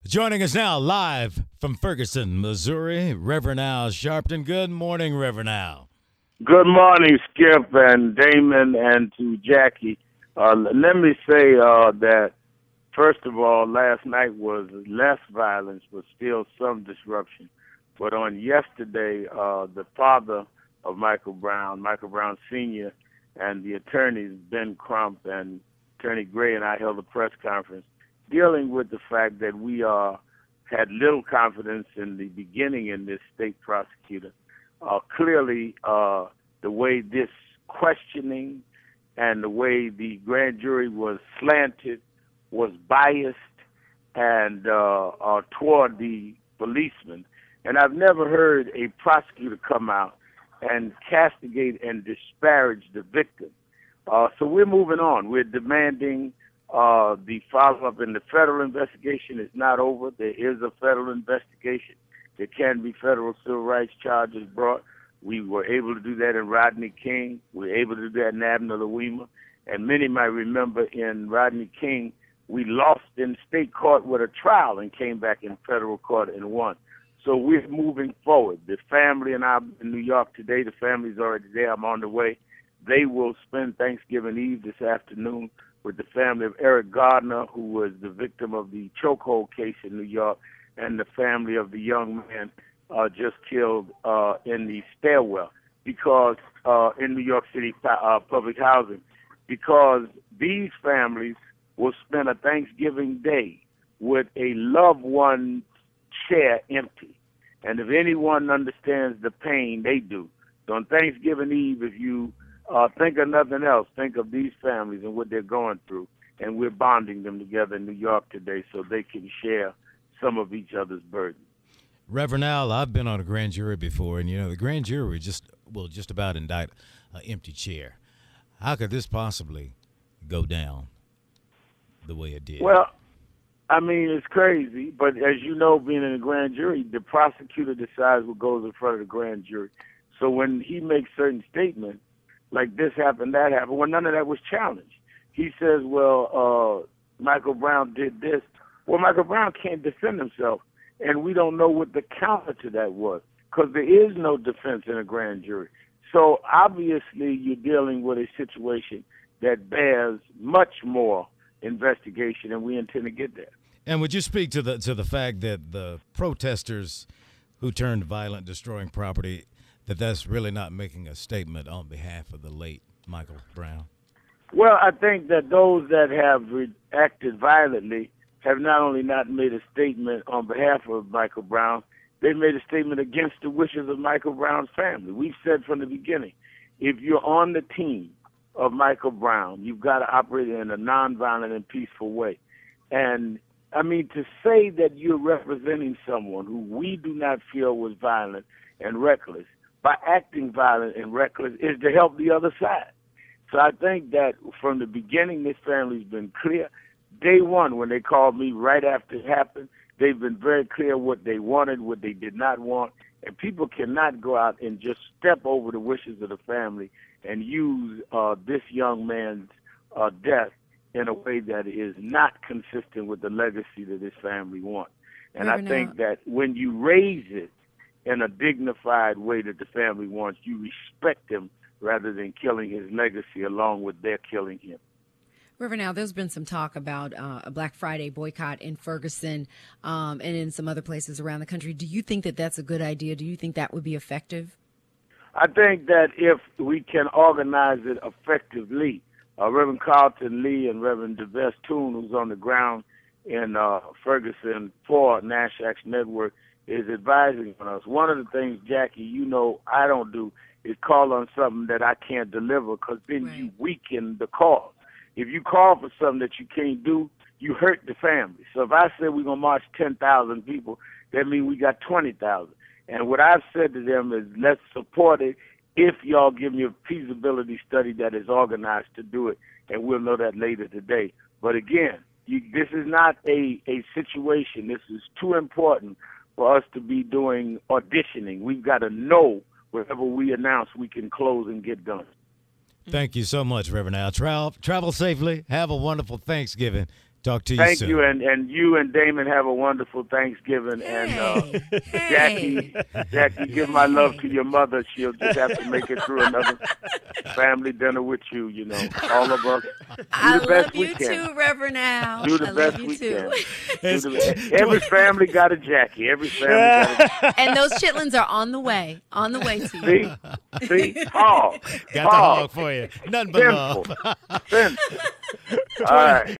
Joining us now live from Ferguson, Missouri, Reverend Al Sharpton. Good morning, Reverend Al. Good morning, Skip and Damon, and to Jackie. Let me say that, first of all, last night was less violence, but still some disruption. But on yesterday, the father of Michael Brown Sr., and the attorneys, Ben Crump and Attorney Gray, and I held a press conference dealing with the fact that we had little confidence in the beginning in this state prosecutor. Clearly, the way this questioning and the way the grand jury was slanted was biased and toward the policeman. And I've never heard a prosecutor come out and castigate and disparage the victim. So we're moving on. We're demanding the follow-up in the federal investigation is not over. There is a federal investigation. There can be federal civil rights charges brought. We were able to do that in Rodney King. We were able to do that in Abner Louima. And many might remember in Rodney King, we lost in state court with a trial and came back in federal court and won. So we're moving forward. The family and I'm in New York today. The family's already there. I'm on the way. They will spend Thanksgiving Eve this afternoon with the family of Eric Gardner, who was the victim of the chokehold case in New York, and the family of the young man just killed in the stairwell because in New York City public housing, because these families will spend a Thanksgiving Day with a loved one chair empty. And if anyone understands the pain, they do. So on Thanksgiving Eve, if you think of nothing else, think of these families and what they're going through. And we're bonding them together in New York today so they can share some of each other's burden. Reverend Al, I've been on a grand jury before, and, the grand jury will just about indict an empty chair. How could this possibly go down the way it did? Well, I mean, it's crazy, but as you know, being in a grand jury, the prosecutor decides what goes in front of the grand jury. So when he makes certain statements, like this happened, that happened, well, none of that was challenged. He says, Michael Brown did this. Well, Michael Brown can't defend himself, and we don't know what the counter to that was because there is no defense in a grand jury. So obviously you're dealing with a situation that bears much more investigation, and we intend to get there. And would you speak to the fact that the protesters who turned violent, destroying property, that's really not making a statement on behalf of the late Michael Brown? Well, I think that those that have reacted violently have not only not made a statement on behalf of Michael Brown, they made a statement against the wishes of Michael Brown's family. We've said from the beginning, if you're on the team of Michael Brown, you've got to operate in a nonviolent and peaceful way. And, I mean, to say that you're representing someone who we do not feel was violent and reckless, by acting violent and reckless is to help the other side. So I think that from the beginning, this family's been clear. Day one, when they called me right after it happened, they've been very clear what they wanted, what they did not want. And people cannot go out and just step over the wishes of the family and use this young man's death in a way that is not consistent with the legacy that this family wants. And I think that when you raise it in a dignified way that the family wants, you respect him rather than killing his legacy along with their killing him. Reverend Al, there's been some talk about a Black Friday boycott in Ferguson and in some other places around the country. Do you think that that's a good idea? Do you think that would be effective? I think that if we can organize it effectively, Reverend Carlton Lee and Reverend DeVest Toon, who's on the ground in Ferguson for Nash Action Network, is advising on us. One of the things, Jackie, I don't do is call on something that I can't deliver because then you weaken the cause. If you call for something that you can't do, you hurt the family. So if I say we're going to march 10,000 people, that means we got 20,000. And what I've said to them is let's support it if y'all give me a feasibility study that is organized to do it, and we'll know that later today. But again, this is not a situation. This is too important for us to be doing auditioning. We've got to know whatever we announce we can close and get done. Thank you so much, Reverend Al. Travel safely. Have a wonderful Thanksgiving. Talk to you Thank soon. you, and you and Damon have a wonderful Thanksgiving. And Jackie, give my love to your mother. She'll just have to make it through another family dinner with you. You know, all of us. I Do the best love we you can. too, Reverend Al. Do the I best love you we too. can. Every family got a Jackie. Every family got a And those chitlins are on the way to you. See? Hog. Got the hog for you. Nothing but love. Simple. Simple. All right.